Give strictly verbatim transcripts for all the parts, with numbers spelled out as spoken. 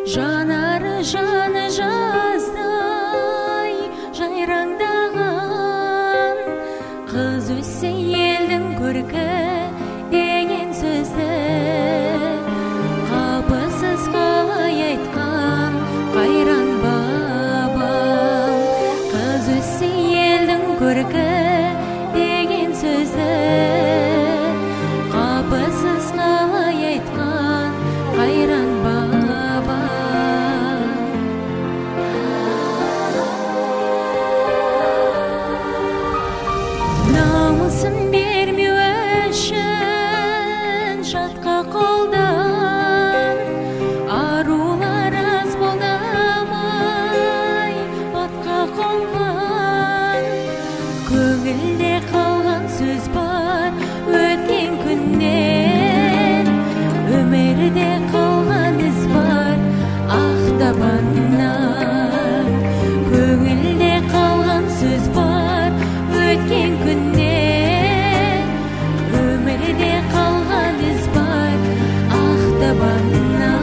жанары жаны жаздай жайраңдаған қыз өссе елдің көркі деген сөзді қапысыз қалай айтқан қайран бабам. Қыз өссе елдің көркі деген сөзді қапысыз қалай айтқан қайран бабам. Намысын бермеу үшін жатқа қолдан арулар аз болмай атқа қонған. Көңілде қалған сөз бар өткен күннен, өмірде қалған із бар ақтабаннан. Көңілде қалған сөз бар өткен күннен, өмірде қалған із бар ақтабаннан.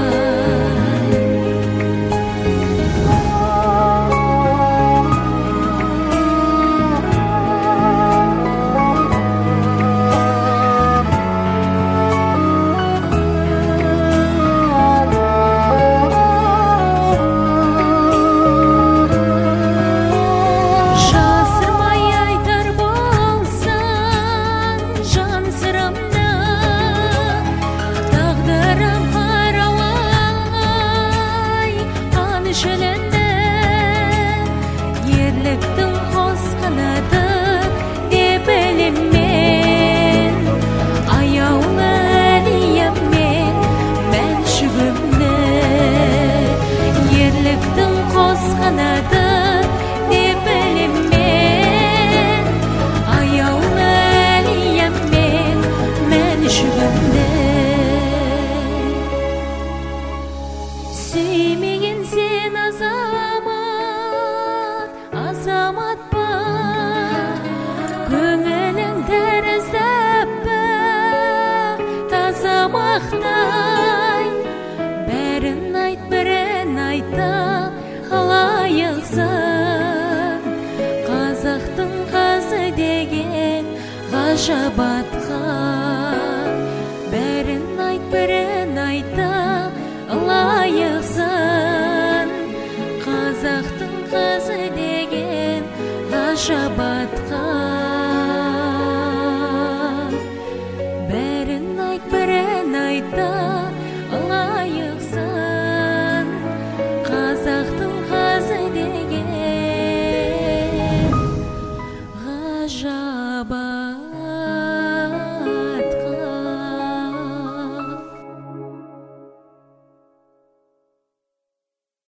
Жасырмай айтар болсаң жан сырымды, тағдырым қарауай қан шілінді. Ерліктің қос қанаты деп білем мен, аяулы әлияммен мәншүгімді. Ерліктің қос қанаты деп білем мен, аяулы әлияммен мәншүгімді. Сүймеген сен азамат, азамат па? Көңілің тәрізді аппақ, таза мақтай. Бәрін айт, бірін айта қалайықсың. Қазақтың қазы деген ғажап атқа. Бәрін айт, бірін